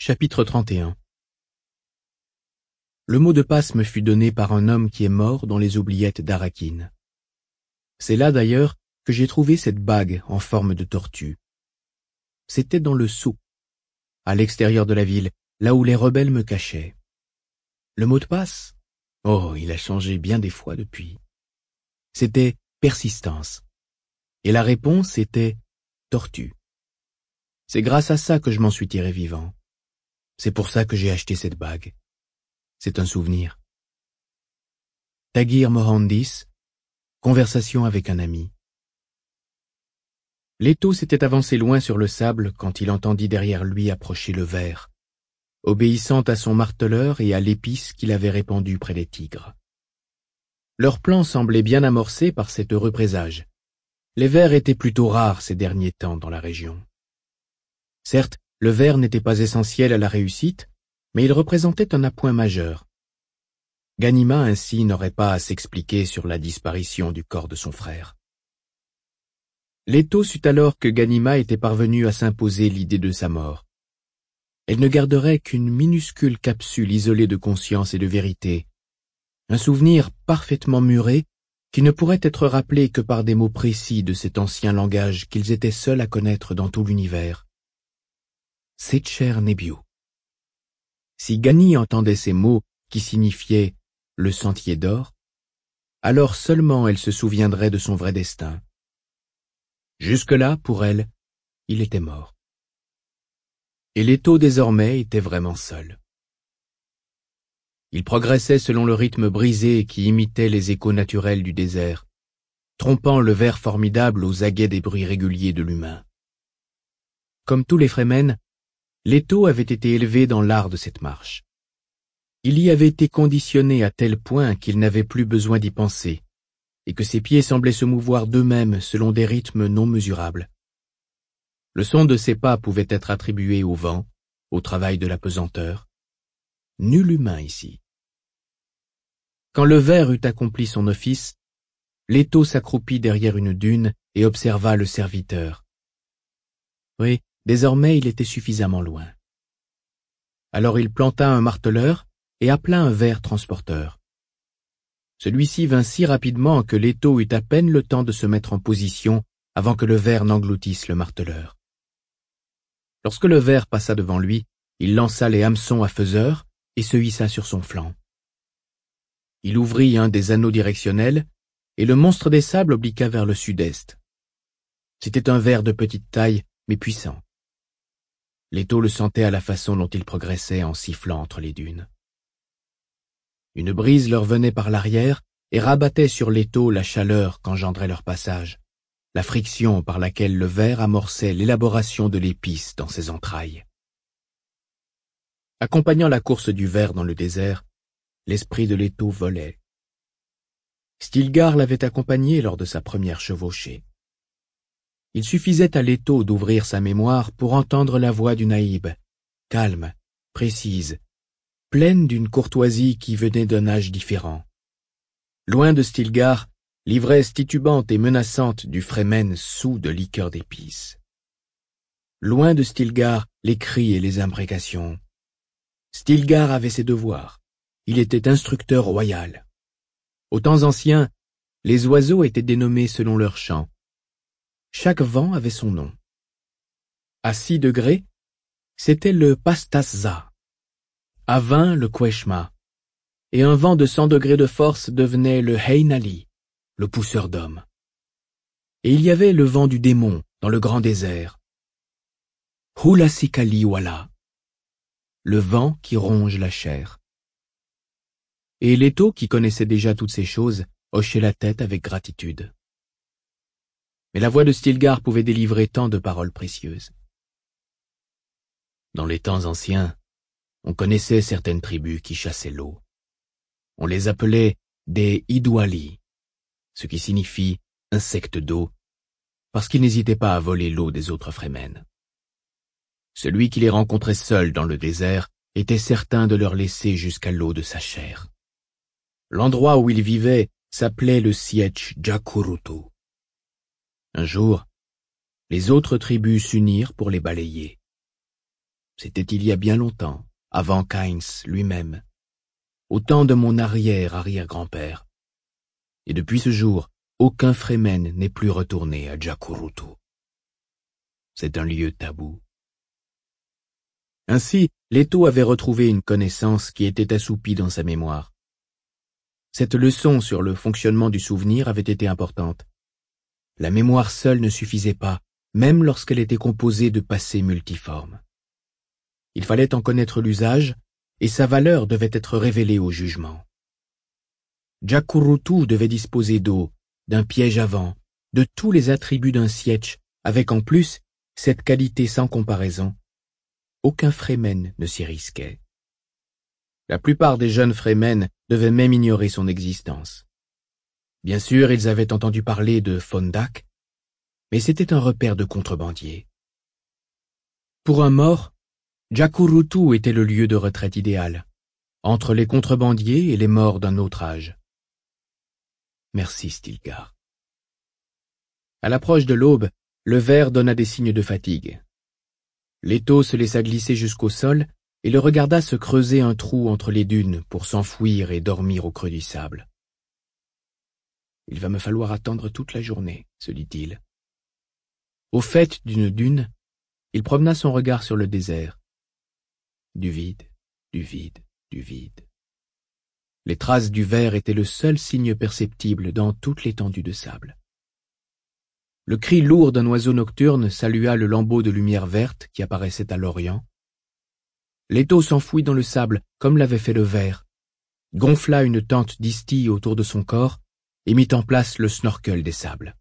Chapitre 31. Le mot de passe me fut donné par un homme qui est mort dans les oubliettes d'Arakin. C'est là d'ailleurs que j'ai trouvé cette bague en forme de tortue. C'était dans le sceau, à l'extérieur de la ville, là où les rebelles me cachaient. Le mot de passe? Oh, il a changé bien des fois depuis. C'était persistance. Et la réponse était tortue. C'est grâce à ça que je m'en suis tiré vivant. C'est pour ça que j'ai acheté cette bague. C'est un souvenir. Taghir Mohandis, conversation avec un ami. Leto s'était avancé loin sur le sable quand il entendit derrière lui approcher le ver, obéissant à son marteleur et à l'épice qu'il avait répandue près des tigres. Leur plan semblait bien amorcé par cet heureux présage. Les vers étaient plutôt rares ces derniers temps dans la région. Certes, le ver n'était pas essentiel à la réussite, mais il représentait un appoint majeur. Ghanima ainsi n'aurait pas à s'expliquer sur la disparition du corps de son frère. Leto sut alors que Ghanima était parvenue à s'imposer l'idée de sa mort. Elle ne garderait qu'une minuscule capsule isolée de conscience et de vérité, un souvenir parfaitement muré qui ne pourrait être rappelé que par des mots précis de cet ancien langage qu'ils étaient seuls à connaître dans tout l'univers. Secher Nebiu. Si Ghani entendait ces mots qui signifiaient « le sentier d'or », alors seulement elle se souviendrait de son vrai destin. Jusque-là, pour elle, il était mort. Et Leto désormais était vraiment seul. Il progressait selon le rythme brisé qui imitait les échos naturels du désert, trompant le ver formidable aux aguets des bruits réguliers de l'humain. Comme tous les Fremen, Leto avait été élevé dans l'art de cette marche. Il y avait été conditionné à tel point qu'il n'avait plus besoin d'y penser, et que ses pieds semblaient se mouvoir d'eux-mêmes selon des rythmes non mesurables. Le son de ses pas pouvait être attribué au vent, au travail de la pesanteur. Nul humain ici. Quand le ver eut accompli son office, Leto s'accroupit derrière une dune et observa le serviteur. Oui, désormais il était suffisamment loin. Alors il planta un marteleur et appela un ver transporteur. Celui-ci vint si rapidement que Leto eut à peine le temps de se mettre en position avant que le ver n'engloutisse le marteleur. Lorsque le ver passa devant lui, il lança les hameçons à faiseur et se hissa sur son flanc. Il ouvrit un des anneaux directionnels et le monstre des sables obliqua vers le sud-est. C'était un ver de petite taille, mais puissant. Leto le sentait à la façon dont il progressait en sifflant entre les dunes. Une brise leur venait par l'arrière et rabattait sur Leto la chaleur qu'engendrait leur passage, la friction par laquelle le ver amorçait l'élaboration de l'épice dans ses entrailles. Accompagnant la course du ver dans le désert, l'esprit de Leto volait. Stilgar l'avait accompagné lors de sa première chevauchée. Il suffisait à Leto d'ouvrir sa mémoire pour entendre la voix du naïb, calme, précise, pleine d'une courtoisie qui venait d'un âge différent. Loin de Stilgar, l'ivresse titubante et menaçante du Fremen saoul de liqueur d'épices. Loin de Stilgar, les cris et les imprécations. Stilgar avait ses devoirs. Il était instructeur royal. Aux temps anciens, les oiseaux étaient dénommés selon leur chant. Chaque vent avait son nom. À 6 degrés, c'était le Pastasza. À 20, le Queshma. Et un vent de 100 degrés de force devenait le Heinali, le pousseur d'hommes. Et il y avait le vent du démon dans le grand désert. Hulasikaliwala, le vent qui ronge la chair. Et Leto, qui connaissait déjà toutes ces choses, hochait la tête avec gratitude. Mais la voix de Stilgar pouvait délivrer tant de paroles précieuses. Dans les temps anciens, on connaissait certaines tribus qui chassaient l'eau. On les appelait des Idwali, ce qui signifie insectes d'eau, parce qu'ils n'hésitaient pas à voler l'eau des autres Fremen. Celui qui les rencontrait seul dans le désert était certain de leur laisser jusqu'à l'eau de sa chair. L'endroit où ils vivaient s'appelait le Sietch Jakurutu. Un jour, les autres tribus s'unirent pour les balayer. C'était il y a bien longtemps, avant Kainz lui-même, au temps de mon arrière-arrière-grand-père. Et depuis ce jour, aucun Fremen n'est plus retourné à Jacurutu. C'est un lieu tabou. Ainsi, Leto avait retrouvé une connaissance qui était assoupie dans sa mémoire. Cette leçon sur le fonctionnement du souvenir avait été importante. La mémoire seule ne suffisait pas, même lorsqu'elle était composée de passés multiformes. Il fallait en connaître l'usage, et sa valeur devait être révélée au jugement. Jacurutu devait disposer d'eau, d'un piège à vent, de tous les attributs d'un sietch, avec en plus cette qualité sans comparaison. Aucun Fremen ne s'y risquait. La plupart des jeunes Fremen devaient même ignorer son existence. Bien sûr, ils avaient entendu parler de Fondak, mais c'était un repère de contrebandiers. Pour un mort, Jacurutu était le lieu de retraite idéal, entre les contrebandiers et les morts d'un autre âge. Merci, Stilgar. À l'approche de l'aube, le ver donna des signes de fatigue. Leto se laissa glisser jusqu'au sol et le regarda se creuser un trou entre les dunes pour s'enfouir et dormir au creux du sable. Il va me falloir attendre toute la journée, se dit-il. Au faîte d'une dune, il promena son regard sur le désert. Du vide, du vide, du vide. Les traces du ver étaient le seul signe perceptible dans toute l'étendue de sable. Le cri lourd d'un oiseau nocturne salua le lambeau de lumière verte qui apparaissait à l'orient. Leto s'enfouit dans le sable comme l'avait fait le ver, gonfla une tente d'Isti autour de son corps et mit en place le snorkel des sables.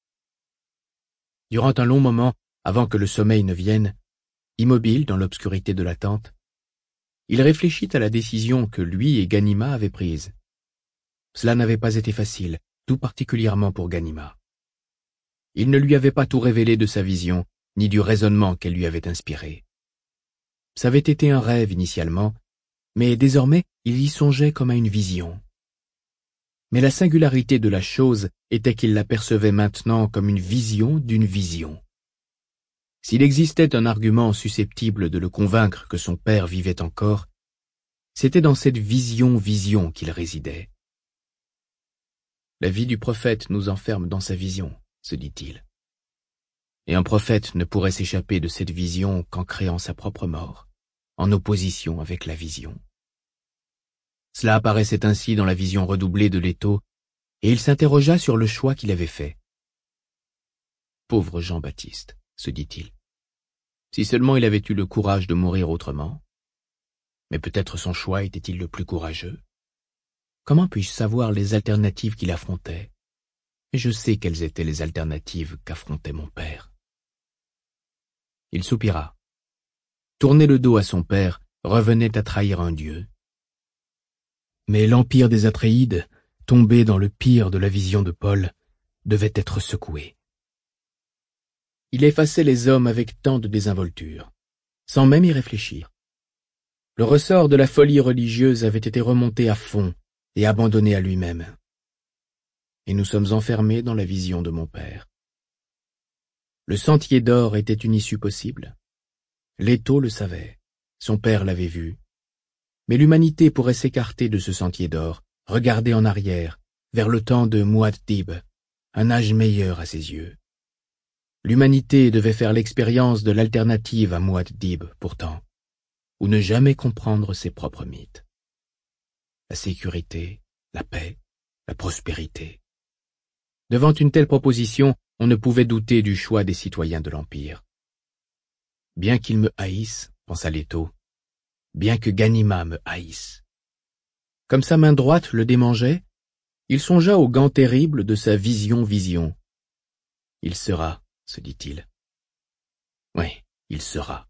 Durant un long moment, avant que le sommeil ne vienne, immobile dans l'obscurité de la tente, il réfléchit à la décision que lui et Ganima avaient prise. Cela n'avait pas été facile, tout particulièrement pour Ganima. Il ne lui avait pas tout révélé de sa vision, ni du raisonnement qu'elle lui avait inspiré. Ça avait été un rêve initialement, mais désormais il y songeait comme à une vision. Mais la singularité de la chose était qu'il l'apercevait maintenant comme une vision d'une vision. S'il existait un argument susceptible de le convaincre que son père vivait encore, c'était dans cette vision qu'il résidait. La vie du prophète nous enferme dans sa vision, se dit-il. Et un prophète ne pourrait s'échapper de cette vision qu'en créant sa propre mort, en opposition avec la vision. Cela apparaissait ainsi dans la vision redoublée de Leto, et il s'interrogea sur le choix qu'il avait fait. Pauvre Jean-Baptiste, se dit-il. Si seulement il avait eu le courage de mourir autrement. Mais peut-être son choix était-il le plus courageux. Comment puis-je savoir les alternatives qu'il affrontait? Et je sais quelles étaient les alternatives qu'affrontait mon père. Il soupira. Tourner le dos à son père revenait à trahir un dieu. Mais l'empire des Atréides, tombé dans le pire de la vision de Paul, devait être secoué. Il effaçait les hommes avec tant de désinvolture, sans même y réfléchir. Le ressort de la folie religieuse avait été remonté à fond et abandonné à lui-même. Et nous sommes enfermés dans la vision de mon père. Le sentier d'or était une issue possible. Leto le savait, son père l'avait vu. Mais l'humanité pourrait s'écarter de ce sentier d'or, regarder en arrière, vers le temps de Muad'Dib, un âge meilleur à ses yeux. L'humanité devait faire l'expérience de l'alternative à Muad'Dib, pourtant, ou ne jamais comprendre ses propres mythes. La sécurité, la paix, la prospérité. Devant une telle proposition, on ne pouvait douter du choix des citoyens de l'Empire. Bien qu'ils me haïssent, pensa Leto, bien que Ganima me haïsse. Comme sa main droite le démangeait, il songea au gant terrible de sa vision. Il sera, se dit-il. Oui, il sera.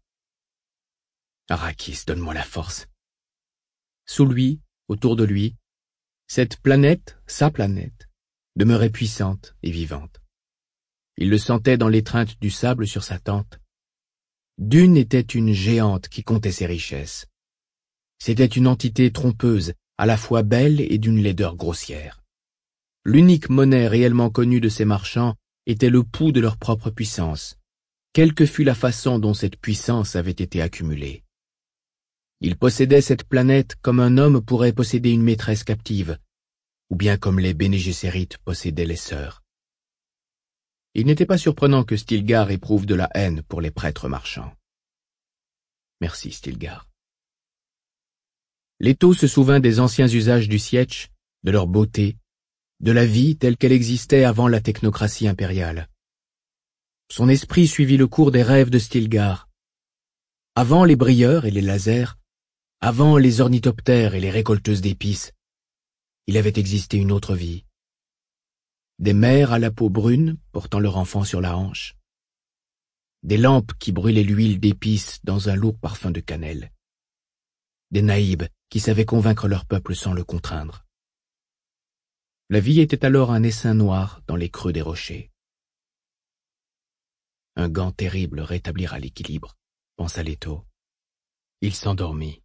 Arrakis, donne-moi la force. Sous lui, autour de lui, cette planète, sa planète, demeurait puissante et vivante. Il le sentait dans l'étreinte du sable sur sa tente. Dune était une géante qui comptait ses richesses. C'était une entité trompeuse, à la fois belle et d'une laideur grossière. L'unique monnaie réellement connue de ces marchands était le pouls de leur propre puissance, quelle que fût la façon dont cette puissance avait été accumulée. Il possédait cette planète comme un homme pourrait posséder une maîtresse captive, ou bien comme les Bene Gesserit possédaient les sœurs. Il n'était pas surprenant que Stilgar éprouve de la haine pour les prêtres marchands. Merci, Stilgar. Leto se souvint des anciens usages du sietch, de leur beauté, de la vie telle qu'elle existait avant la technocratie impériale. Son esprit suivit le cours des rêves de Stilgar. Avant les brieurs et les lasers, avant les ornithoptères et les récolteuses d'épices, il avait existé une autre vie. Des mères à la peau brune portant leur enfant sur la hanche. Des lampes qui brûlaient l'huile d'épices dans un lourd parfum de cannelle. Des naïbs qui savaient convaincre leur peuple sans le contraindre. La vie était alors un essaim noir dans les creux des rochers. Un gant terrible rétablira l'équilibre, pensa Leto. Il s'endormit.